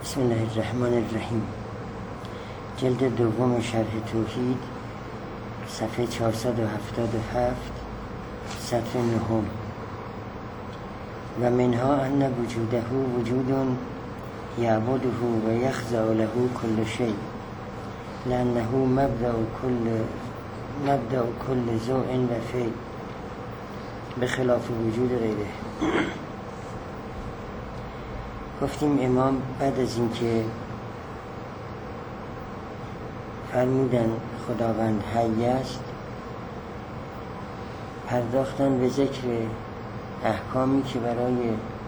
بسم الله الرحمن الرحیم. جلد دوم شرح توحید، صفحه 477، سطر نهم. و منها ان وجوده وجود یعبده و یخضع له کل شیء لانه مبدأ کل ذوء و فعل بخلاف وجود غیره. گفتیم امام بعد از اینکه فرمودن خداوند حی است، پرداختن به ذکر احکامی که برای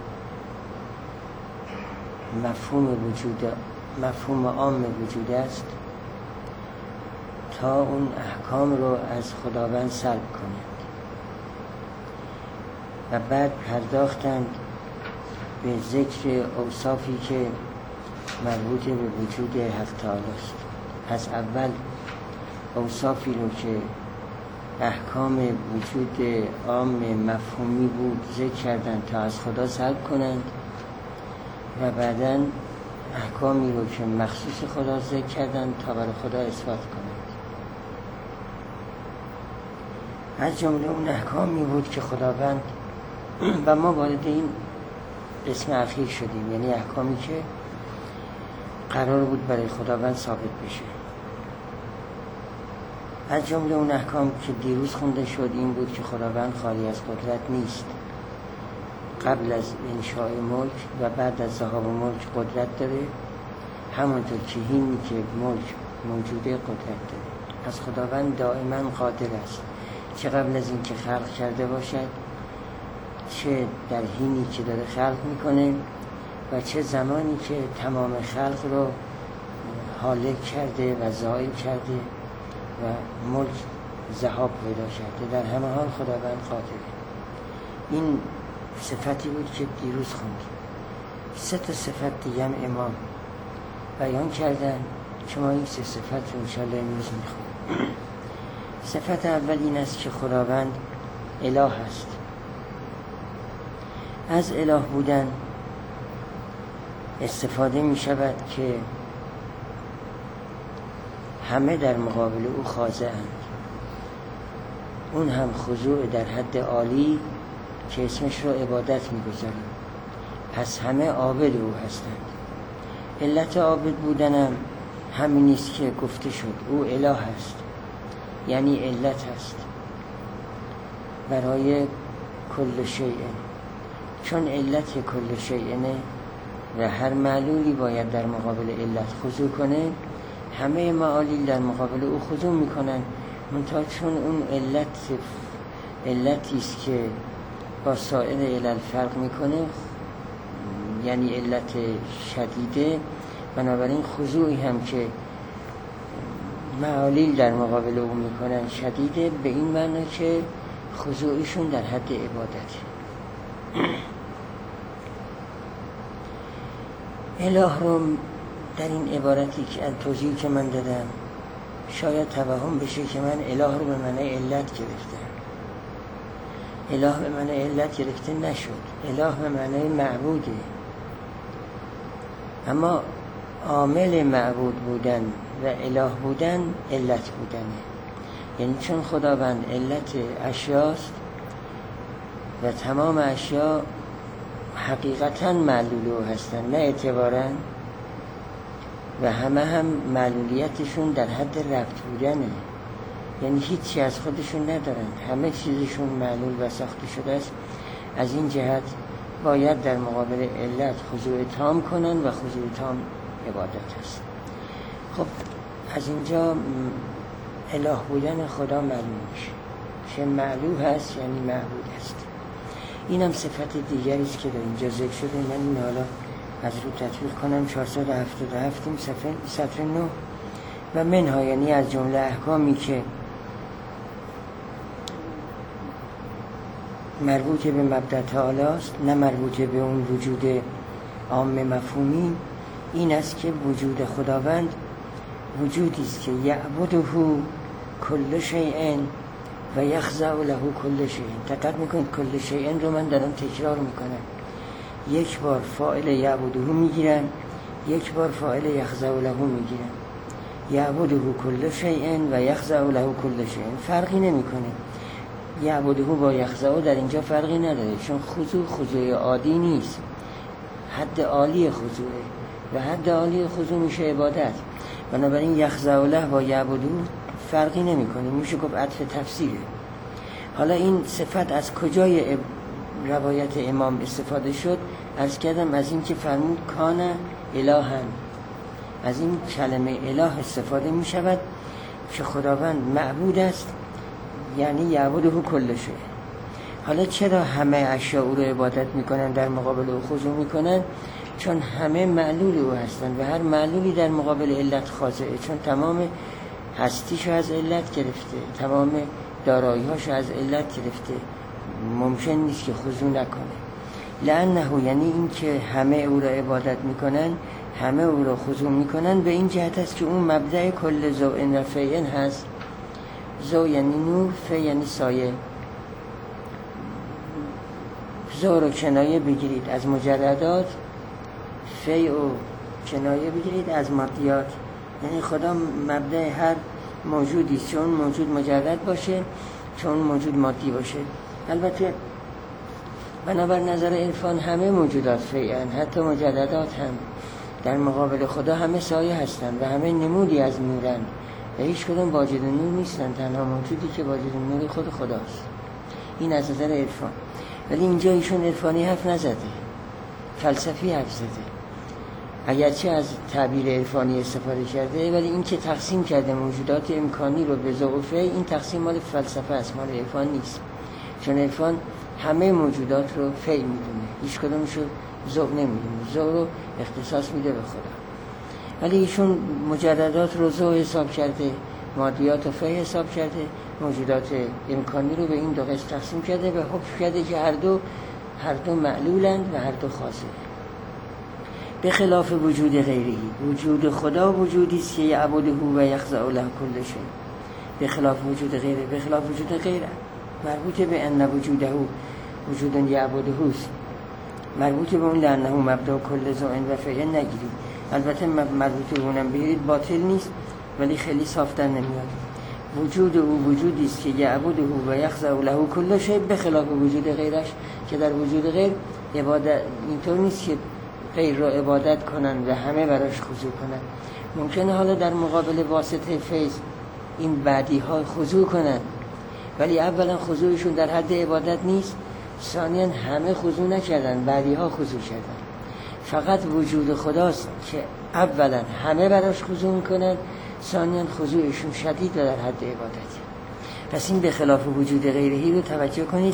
مفهوم عام وجود است تا اون احکام رو از خداوند سلب کنند و بعد پرداختند به ذکر اوصافی که مربوط به وجود حق تعالی است. از اول اوصافی رو که احکام وجود عام مفهومی بود ذکر کردند تا از خدا سلب کنند و بعداً احکامی رو که مخصوص خدا ذکر کردند تا برای خدا اثبات کنند. از جمله اون احکامی بود که خداوند و ما وارد این اسم اخیر شدیم، یعنی احکامی که قرار بود برای خداوند ثابت بشه. از جمله اون احکام که دیروز خونده شد این بود که خداوند خالی از قدرت نیست. قبل از انشاء ملک و بعد از ذهاب ملک قدرت داره، همونطور که هینی که ملک موجوده قدرت داره. از خداوند دائما قادر است، چه قبل از این که خلق کرده باشد، چه در حینی که داره خلق میکنه و چه زمانی که تمام خلق رو هالک کرده و زائل کرده و ملک ذهاب پیدا کرده. در همه حال خداوند قادره. این صفتی بود که دیروز خوندیم. 3 صفت دیگه هم امام بیان کردن که ما این 3 صفت رو انشاءالله امروز میخونیم. صفت اول این است که خداوند اله است. از اله بودن استفاده می شود که همه در مقابل او خاضع‌اند، اون هم خضوع در حد عالی که اسمش رو عبادت می گذاریم. پس همه عابد او هستند. علت عابد بودنم همین است که گفته شد او اله است، یعنی علت است برای کل شیء. چون علت کل شیء و هر معلولی باید در مقابل علت خضوع کنه، همه معالیل در مقابل او خضوع میکنن. منتها چون اون علتی است که با سایر علل فرق میکنه، یعنی علت شدیده، بنابراین خضوعی هم که معالیل در مقابل او میکنن شدیده، به این معنی که خضوعشون در حد عبادته. اله رو در این عبارتی که توضیحی که من دادم شاید توهم بشه که من اله رو به معنی علت گرفتم. اله به معنی علت گرفته نشد. اله به معنی معبوده، اما عامل معبود بودن و اله بودن علت بودنه. یعنی چون خداوند علت اشیاست و تمام اشیا حقیقتاً معلول او هستن نه اعتباراً، و همه هم معلولیتشون در حد ربط بودنه، یعنی هیچی از خودشون ندارن، همه چیزشون معلول و ساخته شده است. از این جهت باید در مقابل علت خضوع تام کنن و خضوع تام عبادت است. خب از اینجا اله بودن خدا معلوم میشه که معلوه هست، یعنی معبود است. این هم صفت دیگری است که در اینجا ذکر شده. من این حالا از رو تطبیق کنم. 477 سطر 9. و منها یعنی از جمله احکامی که مربوط به مبدأ تعالی است، نه مربوط به اون وجود عام مفهومی، این است که وجود خداوند وجودی است که یعبده کل شیء و یخضع له کل شیء. دقت میکنید کل شیء رو من دارم تکرار میکنم. یک بار فاعل یعبده میگیرم، یک بار فاعل یخضع له میگیرن، یعبده کل شیء و یخضع له کل شیء، فرقی نمیکنه. یعبده با یخضع در اینجا فرقی نداره، چون خضوع عادی نیست، حد عالی خضوعه و حد عالی خضوع میشه عبادت. بنابراین یخضع له با یعبده فرقی نمیکنه، میشه گفت عطف تفسیره. حالا این صفت از کجای روایت امام استفاده شد؟ عرض کردم از این که فرمود کان الهن، از این کلمه اله استفاده می شود که خداوند معبود است، یعنی یعبده کل شیء. حالا چرا همه اشیاء او رو عبادت می کنن، در مقابل او خضوع می کنن؟ چون همه معلول او هستند و هر معلولی در مقابل علت خاضعه، چون تمام هستیشو از علت گرفته، تمام دارایی‌هاشو از علت گرفته، ممکن نیست که خضوع نکنه. لأنه یعنی این که همه او را عبادت میکنن، همه او را خضوع میکنن، به این جهت است که اون مبدأ کل ضوء و فیء هست. ضوء یعنی نور، فیء یعنی سایه. ضوء رو کنایه بگیرید از مجردات، فیء رو کنایه بگیرید از مادیات. یعنی خدا مبدأ هر موجودی، چون موجود مجرد باشه، چون موجود مادی باشه. البته بنابر نظر عرفان همه موجودات فیئن، حتی مجردات هم در مقابل خدا همه سایه هستند و همه نمودی از نورند و هیچ کدوم واجد نور نیستند، تنها موجودی که واجد نور خود خداست. این از نظر عرفان. ولی اینجا ایشون عرفانی حرف نزده، فلسفی حرف زده، اگرچه از تعبیر عرفانی استفاده کرده، ولی این که تقسیم کرده موجودات امکانی رو به ضوء و فیء، این تقسیم مال فلسفه است، مال عرفان نیست. چون عرفان همه موجودات رو فیء میدونه، هیچ کدومش رو ضوء نمیدونه، ضوء رو اختصاص میده به خدا. ولی ایشون مجردات رو ضوء حساب کرده، مادیات رو فیء حساب کرده، موجودات امکانی رو به این دو قسم تقسیم کرده و حکم کرده که هر دو معلولند و هر دو خاصه. به خلاف وجود غیری، وجود خدا وجودی است که یعبده و یخضع له کل شیء. به خلاف وجود غیره، به خلاف وجود غیره مربوط به ان وجوده وجود یعبده است، مربوط به اون لانه مبدا کل ضوء و فیء نگیرید. البته مربوط به اونم بگیرید باطل نیست، ولی خیلی صافتر نمیاد. وجود او وجودی است که یعبده و یخضع له کل شیء، به خلاف وجود غیرش که در وجود غیر عبادت اینطور نیست که غیر را عبادت کنن و همه براش خضوع کنن. ممکنه حالا در مقابل واسطه فیض این بعدی ها خضوع کنن، ولی اولا خضوعشون در حد عبادت نیست، ثانیا همه خضوع نکردن، بعدی ها خضوع کردن. فقط وجود خداست که اولا همه براش خضوع میکنن، ثانیا خضوعشون شدید و در حد عبادت. پس این به خلاف وجود غیرهی رو توجه کنید.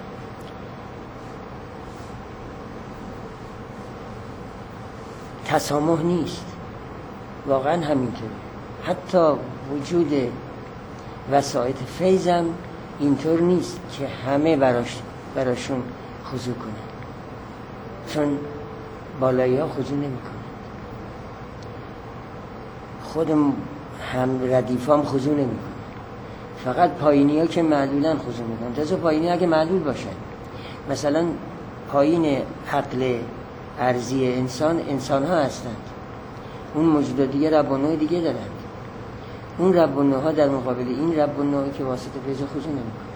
تسامح نیست، واقعا همینطوره. حتی وجود وسائط فیضم اینطور نیست که همه براشون خضوع کنن، چون بالایی ها خضوع نمی کنن، خود هم ردیفام خضوع نمی کنن، فقط پایینی ها که معلولن خضوع می کنن. جزو پایینی اگه معلول باشن، مثلا پایین عقل ارضی انسان ها هستند، اون موجودات دیگه رب و نوع دیگه دارند. اون رب و نوع ها در مقابل این رب و نوعی که واسطه فیض خضوع نمی‌کنه.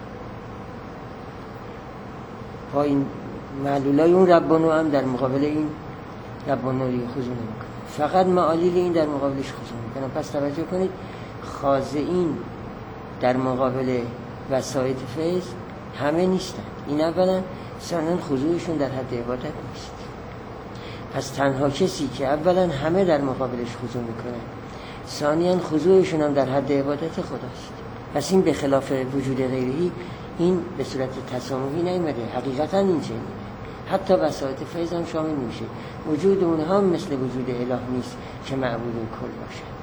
پایین معلولای اون رب و نوع هم در مقابل این رب و نوعی خضوع نمی‌کنه، فقط معالیل این در مقابلش خضوع می‌کنن. پس توجه کنید، خاضعین در مقابل وسائط فیض همه نیستند. این اولا، ثانیاً خضوعشون در حد عبادت نیست. پس تنها کسی که اولا همه در مقابلش خضوع میکنه، ثانیاً خضوعشون هم در حد عبادت خداست. پس این به خلاف وجود غیری، این به صورت تسامحی نیامده، حقیقتا این چنینه. حتی وسائط فیض هم شامل میشه. وجود اونها هم مثل وجود اله نیست که معبود کل باشد.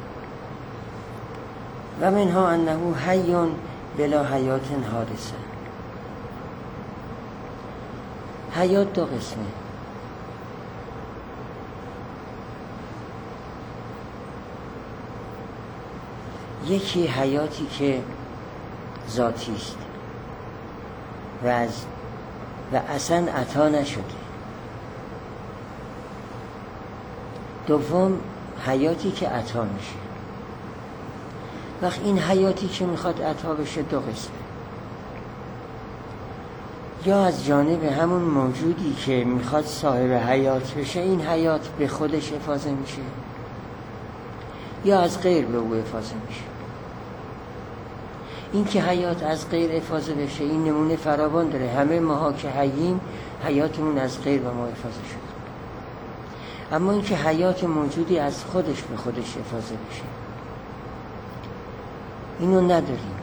و منها انه حی بلا حیات حادثه. حیات دو قسمه. یکی حیاتی که ذاتی است و اصلا عطا نشده، دوم حیاتی که عطا میشه. وقت این حیاتی که میخواد عطا بشه دو قسمه، یا از جانب همون موجودی که میخواد صاحب حیات بشه این حیات به خودش افاضه میشه، یا از غیر به او افاضه میشه. این که حیات از غیر افاضه بشه این نمونه فراوان داره. همه ماها که حییم حیاتمون از غیر به ما افاضه شد، اما این که حیات موجودی از خودش به خودش افاضه بشه اینو نداریم،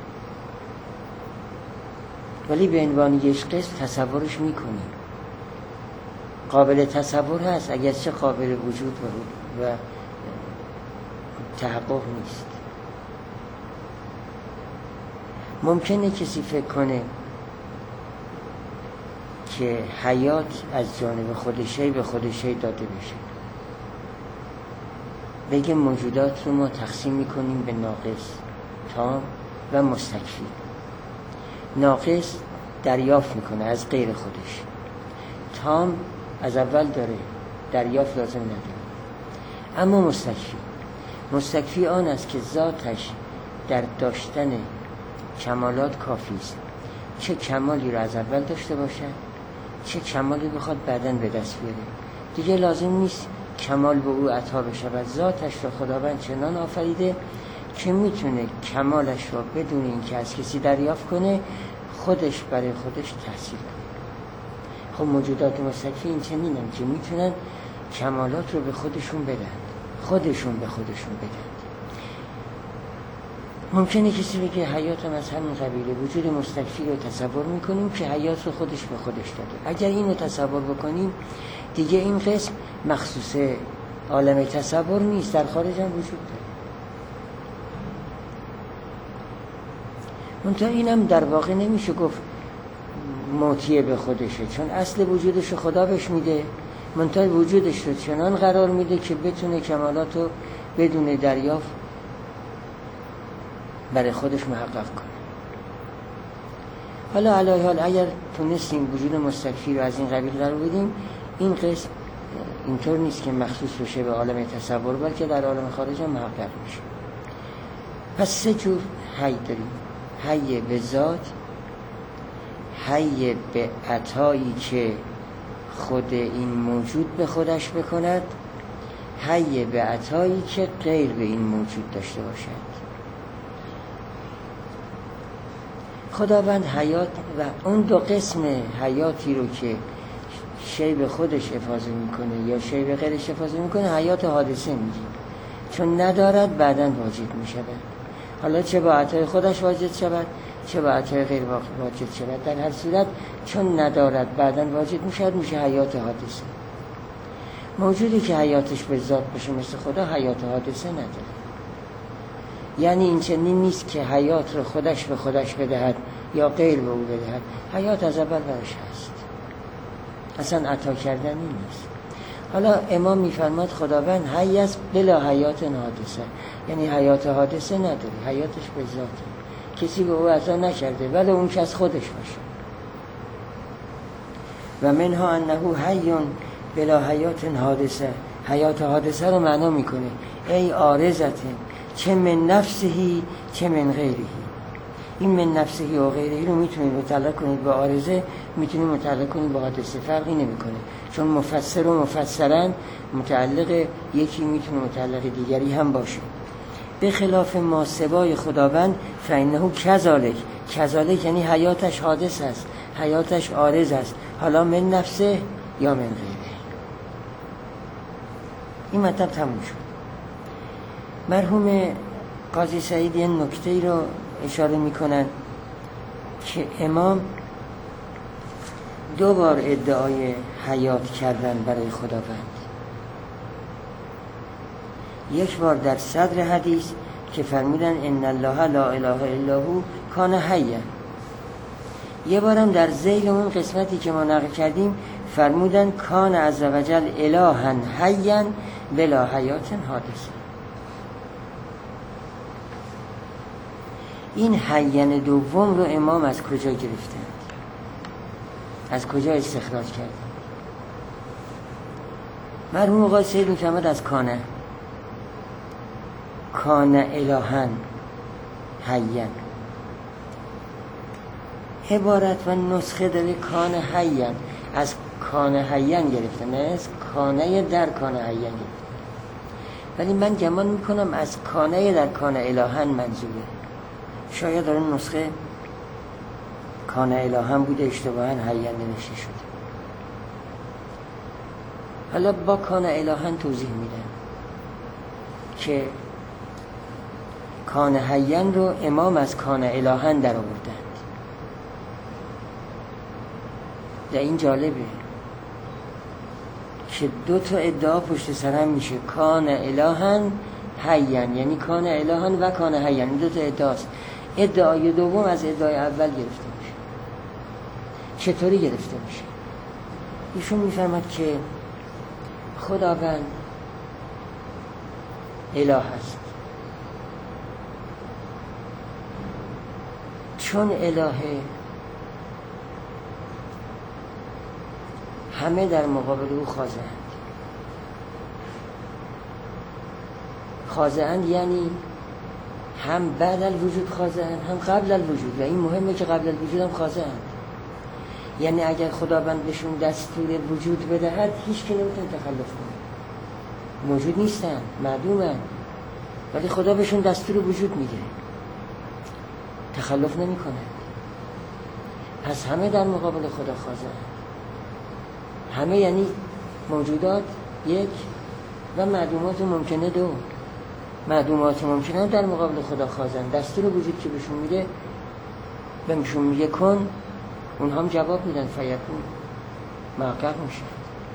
ولی به عنوان یک قسم تصورش میکنیم. قابل تصور هست، اگرچه قابل وجود و تحقق نیست. ممکنه کسی فکر کنه که حیات از جانب خودشی به خودشی داده بشه، بگه موجودات رو ما تقسیم میکنیم به ناقص، تام و مستکفی. ناقص دریافت میکنه از غیر خودش، تام از اول داره دریافت لازم نداره. اما مستکفی آن است که ذاتش در داشتن کمالات کافی است، چه کمالی رو از اول داشته باشد چه کمالی بخواد بعداً به دست بیاره. دیگه لازم نیست کمال به او عطا بشه و ذاتش رو خداوند چنان آفریده که میتونه کمالش رو بدون اینکه از کسی دریافت کنه خودش برای خودش تحصیل کنه. خب موجودات مستکفی این چنینن که میتونن کمالات رو به خودشون بدن، خودشون به خودشون بدن. ممکنه کسی بگه حیاتم از همین قبیله، وجود مستکفی رو تصور میکنیم که حیات رو خودش به خودش داده. اگر اینو تصور بکنیم دیگه این قسم مخصوص عالم تصور نیست، در خارج هم وجود داره. منتها اینم در واقع نمیشه گفت موتیه به خودشه، چون اصل وجودش خدا بهش میده، منتها وجودش رو چنان قرار میده که بتونه کمالات رو بدون دریافت برای خودش محقق کنه. حالا علی حال اگر تونستیم وجود مستکفی رو از این قبیل قرار بدیم، این قسم اینطور نیست که مخصوص بشه به عالم تصور، بلکه در عالم خارج هم محقق میشه. پس سه جور حی داریم: حی به ذات، حی به عطایی که خود این موجود به خودش بکند، حی به عطایی که غیر به این موجود داشته باشد. خداوند حیات و اون دو قسم حیاتی رو که شی به خودش افاضه میکنه یا شی به غیرش افاضه میکنه حیات حادثه میگیم، چون ندارد بعداً واجد میشود. حالا چه با عطای خودش واجد شود چه با عطای غیر واجد شود، در هر صورت چون ندارد بعداً واجد میشود، میشه حیات حادثه. موجودی که حیاتش به ذات باشه مثل خدا حیات حادثه نداره. یعنی این چنین نیست که حیات رو خودش به خودش بدهد یا غیر به او بدهد، حیات از اول برش هست، اصلا عطا کردنی نیست. حالا امام میفرماد خداوند حی است بلا حیات حادثه، یعنی حیات حادثه نداره، حیاتش به ذاته، کسی به او عطا نکرده ولی اون که از خودش باشه. و منها انه حی بلا حیات حادثه، حیات حادثه رو معنا میکنه ای عارضته، چه من نفسهی چه من غیرهی. این من نفسهی و غیرهی رو میتونید متعلق کنید به عارضه، میتونید متعلق کنید به حادثه، فرقی نمیکنه، چون مفسر و مفسرن متعلق یکی میتونه متعلق دیگری هم باشه. به خلاف ما سوای خداوند فانه کذالک یعنی حیاتش حادث است، حیاتش عارض است، حالا من نفسه یا من غیره. این مطلب تموم شد. مرحوم قاضی سعید یه نکته‌ای رو اشاره میکنن که امام دو بار ادعای حیات کردن برای خداوند. یک بار در صدر حدیث که فرمودن ان الله لا اله الا هو کان حیا، یه بارم در ذیل اون قسمتی که ما نقل کردیم فرمودن کان عز وجل الها حیا بلا حیات حادثه. این حیّن دوم رو امام از کجا گرفتن؟ از کجا استخراج کردن؟ مرحوم آقای سید میفهمد از کانه الهن حیّن، عبارت و نسخه داره کان حیّن، از کان حیّن گرفته، نه از کانه در کان حیّن گرفته. ولی من گمان میکنم از کانه در کان الهن منظوره. شاید داره نسخه کان الهن بوده، اشتباهاً حیّن نوشته شده. حالا با کان الهن توضیح میدن که کان حیّن رو امام از کان الهن در آوردند. و این جالبه که دو تا ادعا پشت سر هم میشه، کان الهن حیّن، یعنی کان الهن و کان حیّن. این دو تا ادعاست. ادعای دوم از ادعای اول گرفته میشه. چطوری گرفته میشه؟ ایشون میفهمد که خداوند اله است، چون الهه همه در مقابل او خاضعند یعنی هم بعد الوجود خاضعند هم قبل الوجود، و این مهمه که قبل الوجود هم خاضعند. یعنی اگر خداوند بهشون دستور وجود بدهد هیچ که نمیتونه تخلف کنه، موجود نیستن، معدومن، ولی خدا بهشون دستور وجود میده، تخلف نمیکنه. پس همه در مقابل خدا خاضعند. همه یعنی موجودات یک و معدومات ممکنه دو. معدومات ممکنه در مقابل خدا خاضعند. دستور وجود که بهشون میده، بهشون میگه کن، اونها هم جواب میدن، فیکون، محقق میشه.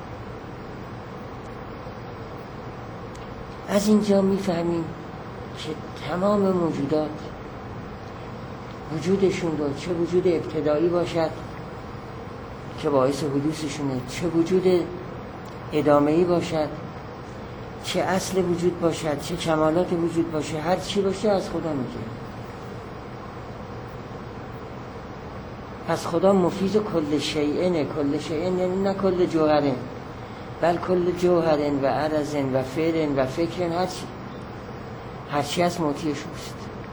از اینجا میفهمیم که تمام موجودات وجودشون رو، چه وجود ابتدایی باشد که باعث حدوثشونه، چه وجود ادامه‌ای باشد، چه اصل وجود باشد، چه کمالات وجود باشه، هر چی باشه از خدا میگه. پس خدا مفیز کل شیئنه. کل شیئن یعنی نه کل جوهرن، بل کل جوهرن و عرضن و فعلن و فکرن، هر چی از موتیش اوست.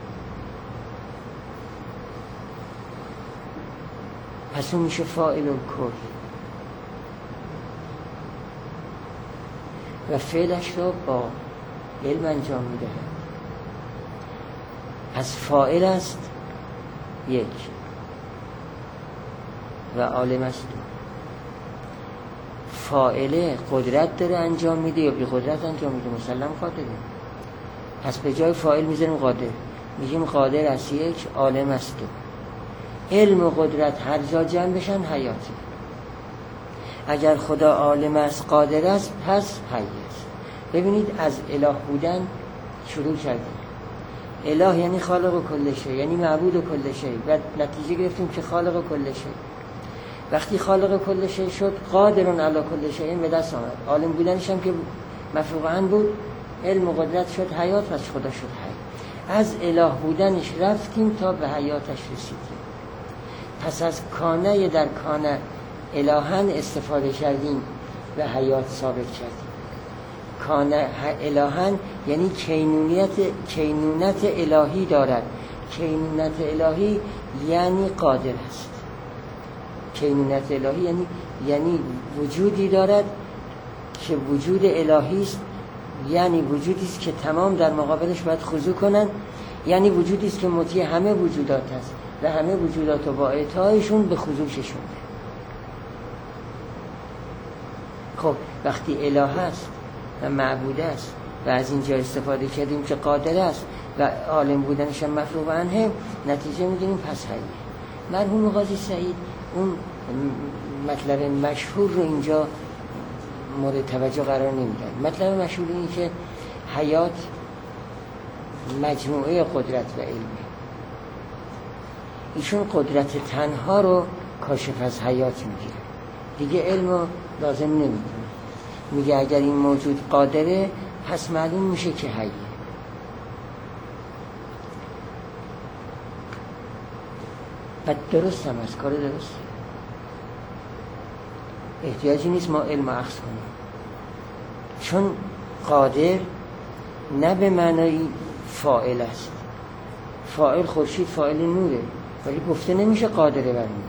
پس اون میشه فاعل الکل و فعلش را با علم انجام میده. از فاعل است یک و عالم است دو. فاعله قدرت داره انجام میده یا بی قدرت انجام میده، مسلم قادره. پس به جای فاعل میذاریم قادر، میگیم قادر است یک، عالم است دو. علم و قدرت هر جا جمع بشن حیاتی. اگر خدا عالم است، قادر است، پس حی است. ببینید از اله بودن شروع کردیم. اله یعنی خالق کل شی، یعنی معبود کل شی، و نتیجه گرفتیم که خالق کل شی. وقتی خالق کل شی شد، قادرون علی کل شی به دست آمد. عالم بودنش هم که مفروغ عنه بود، علم و قدرت شد حیات، پس خدا شد حی. از اله بودنش رفتیم تا به حیاتش رسیدیم. پس از کانه در کانه الهن استفاده کردیم و حیات ثابت کردیم. کانه الهن یعنی کینونت الهی دارد. کینونت الهی یعنی قادر است. کینونت الهی یعنی وجودی دارد که وجود الهی است، یعنی وجودی است که تمام در مقابلش باید خضوع کنند، یعنی وجودی است که مطیع همه وجودات است و همه وجودات رو با اطاعتشون به خضوعشون. خب وقتی اله است و معبود است و از اینجا استفاده کردیم که قادر است و عالم بودنش هم مفروغ عنه، نتیجه میگیریم پس حیه. مرحوم قاضی سعید اون مطلب مشهور رو اینجا مورد توجه قرار نمیدن. مطلب مشهور این که حیات مجموعه قدرت و علمه. ایشون قدرت تنها رو کاشف از حیات میگیره، دیگه علم رو لازم نمیدونه. میگه اگر این موجود قادره، پس معلوم میشه که حیه. و درست هم از کار درسته، احتیاجی نیست ما علم اخذ کنیم. چون قادر نه به معنای فاعل است. فاعل خورشید، فاعل نوره، ولی گفته نمیشه قادره بر این.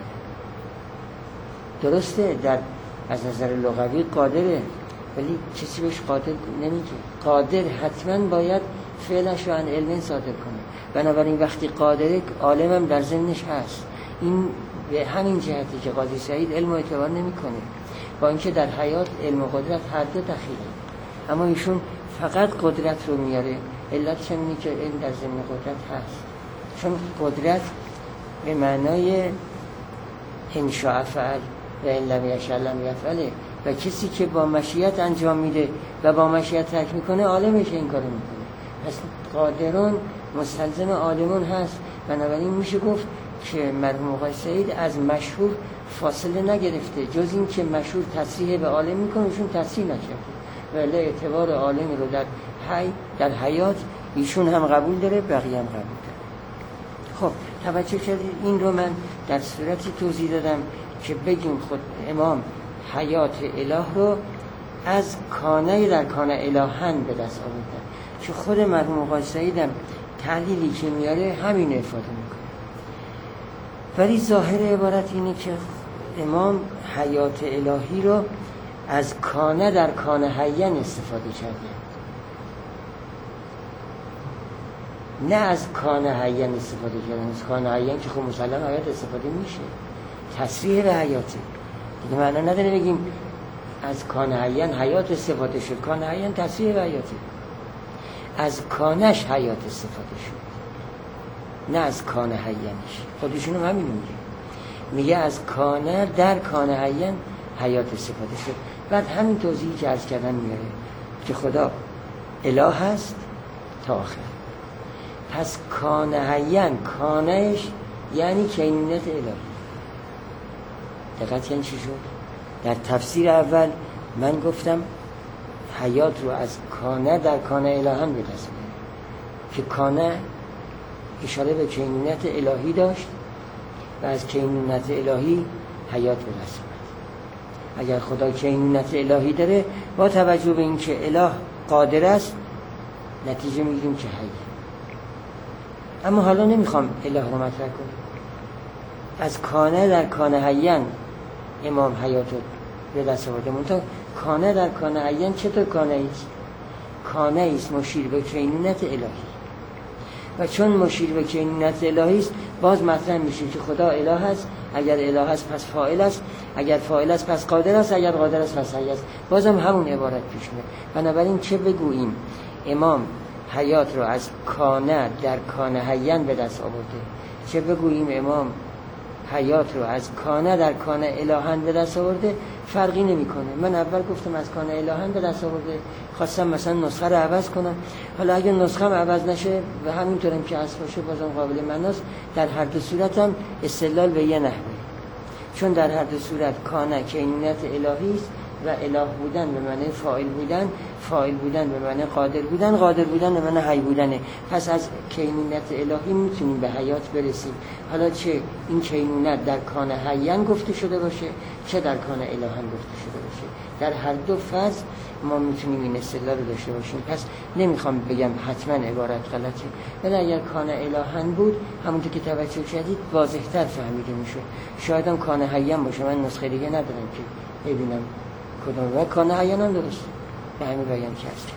درسته در از نظر لغوی قادره، ولی کسی بهش قادر نمیگه. قادر حتما باید فعلش رو عن علم صادر کنه. بنابراین وقتی قادره، عالمم در ضمنش هست. این به همین جهتی که قاضی سعید علم و اعتبار نمیکنه، با اینکه در حیات علم و قدرت هر دو دخیله، اما ایشون فقط قدرت رو میاره. علتش اینه که علم در ضمن قدرت هست، چون قدرت به معنای انشاء فعل و ان لم یشاء لم یفعله، و کسی که با مشیت انجام میده و با مشیت ترک میکنه عالمش این کارو میکنه. پس قادرون مستلزم عالمون هست. بنابراین میشه گفت که مرحوم آقای سعید از مشهور فاصله نگرفته، جز این که مشهور تصریح به عالم میکنه، ایشون تصریح نکرده، ولی اعتبار عالم رو در حیات ایشون هم قبول داره، بقیه هم قبول داره. خب توجه کردید این رو من در صورتی توضیح دادم که بگیم خود امام حیات اله رو از کانه در کانه الهن به دست آوردن، که خود مرحوم آقای سعید هم تحلیلی که میاره همین افاده میکنه. ولی ظاهر عبارت اینه که امام حیات الهی رو از کانه در کانه حین استفاده کرده، نه از کانه حین استفاده کردن. از کانه حین که خب مسلم حیات استفاده میشه، تصریح به حیاته دیگه، معنا نداره بگیم از کانه حین حیات استفاده شد. کانه حین تصریح به حیاته، از کانش حیات استفاده شد، نه از کانه حینش. خودشونم همین میگه از کانه در کانه حین حیات استفاده شد. بعد همین توضیحی که عرض کردن میاره که خدا اله هست تا آخر. پس کانه حین، کانهش یعنی کینونت الهی. دقیقاً چی شد؟ در تفسیر اول من گفتم حیات رو از کانه در کانه الهن به دست میاره، که کانه اشاره به کینونت الهی داشت و از کینونت الهی حیات به دست میاره. اگر خدا کینونت الهی داره، با توجه به این که اله قادر است، نتیجه میگیریم که حی. اما حالا نمیخوام اله رو مطرح کنم. از کانه در کانه حین امام حیات رو به دست آورده. منتها کانه در کانه حین چطور کانه ایست؟ کانه ایست مشیر به کینونت الهی، و چون مشیر به کینونت الهی است، باز مطرح میشه که خدا اله است. اگر اله است پس فاعل است، اگر فاعل است پس قادر است، اگر قادر است پس حی است. بازم همون عبارت پیش میاد. بنابراین چه بگوییم؟ امام حیات رو از کانه در کانه حین به دست آورده، چه بگوییم امام حیات رو از کانه در کانه الهن به دست آورده، فرقی نمیکنه. من اول گفتم از کانه الهن به دست آورده، خواستم مثلا نسخه رو عوض کنم. حالا اگه نسخه هم عوض نشه و همینطورم که اصل باشه، بازم قابل معناست. در هر دو صورت هم استدلال به یه نحوه، چون در هر دو صورت کانه کینونت الهی است و اله بودن به معنی فاعل بودن، فاعل بودن به معنی قادر بودن، قادر بودن به معنی حی بودنه. پس از کینونت الهی میتونیم به حیات برسیم. حالا چه این کینونت در کان حین گفته شده باشه، چه در کان الهن گفته شده باشه، در هر دو فاز ما میتونیم این استدلال رو داشته باشیم. پس نمیخوام بگم حتما عبارت غلطه، ولی اگر کان الهن بود، همونطور که توجه کردید واضح‌تر فهمیده میشه. شاید هم کان حین باشه، من نسخه دیگه ندارم که ببینم کدوم. و کان حین هم درست به همین بیان که هست.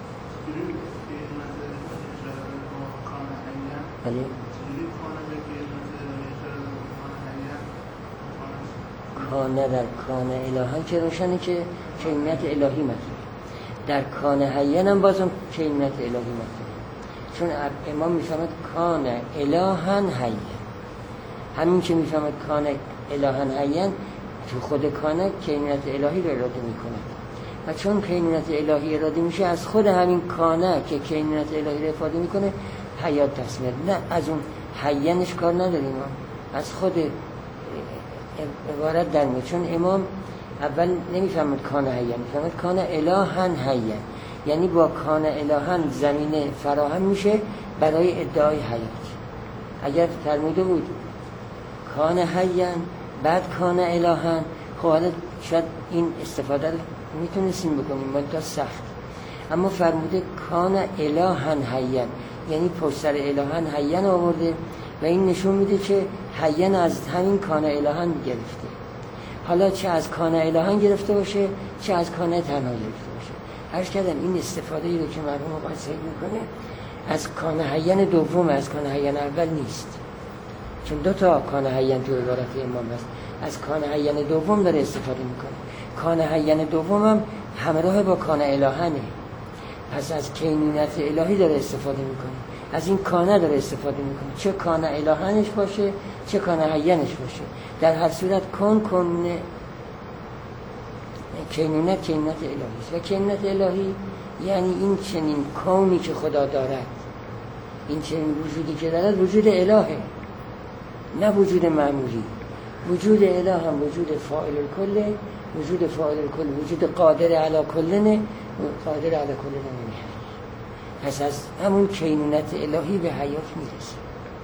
بله کانه در کانه الهن که روشنه که کینونت الهی مطلب، در کانه حین هم بازم کینونت الهی مطلب، چون امام میفهمد کانه الهن حین. همین که میفهمد کانه الهن حین، تو خود کانه کینونت الهی رو اراده میکنه، و چون کینونت الهی اراده میشه، از خود همین کانه که کینونت الهی رو افاده میکنه حیات تصمیر. نه از اون حینش کار نداریم، از خود عبارت در میاد. چون امام اول نمیفهمد کانه حین، میفهمد کانه الهن حین، یعنی با کانه الهن زمینه فراهم میشه برای ادعای حیات. اگر فرموده بود کانه حین بعد کانه الهن، خب حالا شاید این استفاده رو میتونستیم بکنیم، منتها سخت اما فرموده کان الهن حیّن، یعنی پشت سر الهن حیّن آورده و این نشون میده که حیّن از همین کان الهن گرفته. حالا چه از کان الهن گرفته باشه چه از کان تنها گرفته باشه. عرض کردم این استفاده ای رو که مرحوم آقای سید میکنه از کان حیّن دوم، از کان حیّن اول نیست، چون دو تا کان حیّن تو عبارت امام هست. از کان حیّن دوم داره استفاده میکنه. کان حیّن دوم هم همراه با کان الهنه، پس از کینونت الهی داره استفاده میکنه، از این کانه داره استفاده میکنه، چه کان الهنش باشه چه کان حیّنش باشه. در هر صورت کینونت الهی است. و کینونت الهی یعنی این چنین کونی که خدا دارد، این چنین وجودی که دارد وجود الهه، نه وجود معمولی. وجود اله هم وجود فاعل الکل، وجود فاعل الکل وجود قادر علی کلنه، قادر علی کلنه نمیشه. پس از همون کینونت الهی به حیات میرسه.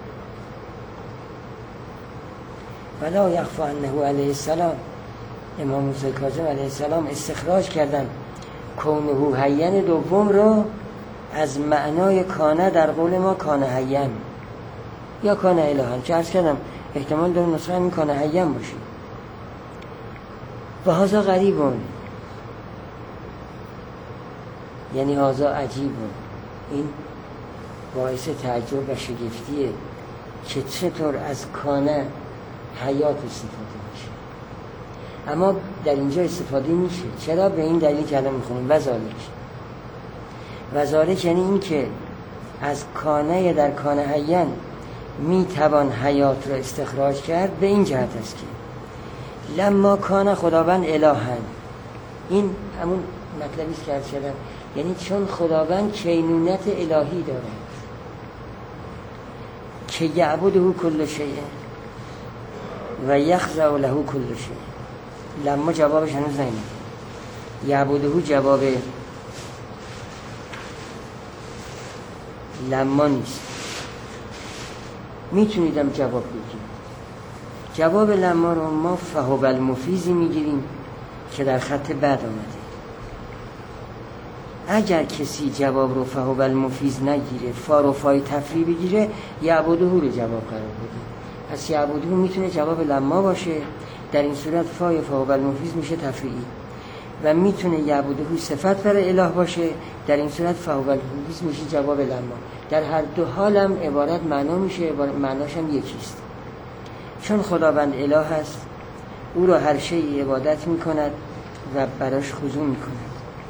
ولا یخفی انه علیه السلام، امام موسی کاظم علیه السلام استخراج کردن کونه حیّن دوم رو از معنای کانه در قول ما کانه حیّن یا کانه الهن، چه عرض کردم احتمال داره نصره همین کانه حیّن باشه. و هذا غریبون، یعنی هذا عجیبون، این باعث تعجب و شگفتیه که چطور از کانه حیات استفاده میشه. اما در اینجا استفاده میشه. چرا؟ به این دلیل که الان میخونیم وذالک یعنی این که از کانه در کانه حیّن میتوان حیات را استخراج کرد. به این جهت است که لما کان خداوند الهن، این همون مطلبی است که عرض کردم، یعنی چون خداوند کینونت الهی دارد که یعبده کل شیء و یخضع له کل شیء. لما جوابش هنوز نیامده، یعبده جواب لما نیست. میتونیدم جواب بگیم. جواب لما رو ما فهو المفیزی میگیریم که در خط بعد آمده. اگر کسی جواب رو فهو المفیز نگیره، فا رو فای تفریع بگیره، یعبده رو جواب قرار بده. پس یعبده میتونه جواب لما باشه. در این صورت فای فهو المفیز میشه تفریعی و میتونه یعبده صفت برای اله باشه. در این صورت فهو المفیز میشه جواب لما. در هر دو حالم عبارت معنا میشه، معناش هم یکیست. چون خداوند اله هست، او را هر شیء عبادت میکند و براش خضوع میکند.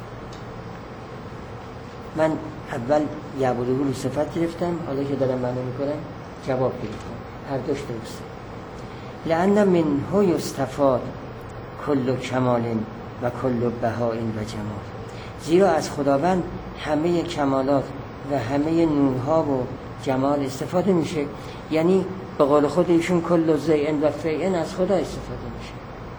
من اول یعبده رو صفت گرفتم، حالا که دارم معنا میکنم جواب گرفتم. هر دوش درسته. لأن منه یستفاد کل کمال و کل بهاء و جمال. زیرا از خداوند همه کمالات و همه نورها و جمال استفاده میشه. یعنی به قول خود ایشون کل زیء و فیء از خدا استفاده میشه.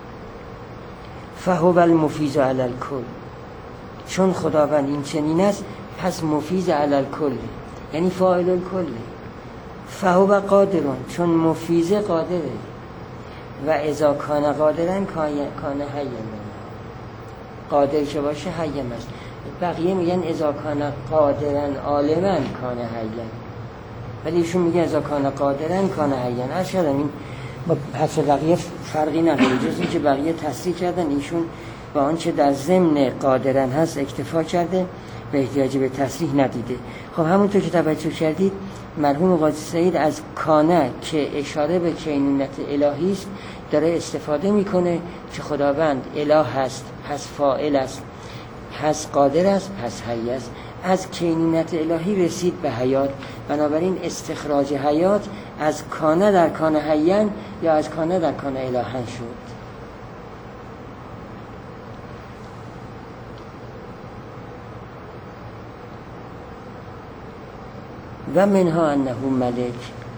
فهو المفیز علی الکل، چون خداوند این چنین است پس مفیز علی الکل، یعنی فاعل الکل. فهو قادرون، چون مفیز قادره و اذا کان قادرن کان حیّن، قادر که باشه حیّن است. بقیه میگن اذا کان قادرن عالمن کان حیّن، ولی ایشون میگه اذا کان قادرن کان حیّن. اشهد این با حرف بقیه فرقی نداره، جز این که بقیه تصریح کردن، ایشون با آنچه در ضمن قادرن هست اکتفا کرده، به احتیاج به تصریح ندیده. خب همونطور که توجه کردید مرحوم قاضی سعید از کانه که اشاره به کینونت الهی است داره استفاده میکنه که خداوند اله هست، پس فاعل است، پس قادر است، پس حی است. از کینونت الهی رسید به حیات، بنابراین استخراج حیات از کانه در کانه حیّن یا از کانه در کانه الهن شد. و منها انه ملک،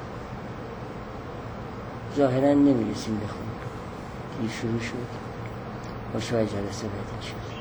ظاهرا نمیرسیم بخونیم، این شروع شد و شاید جلسه بعدی شد.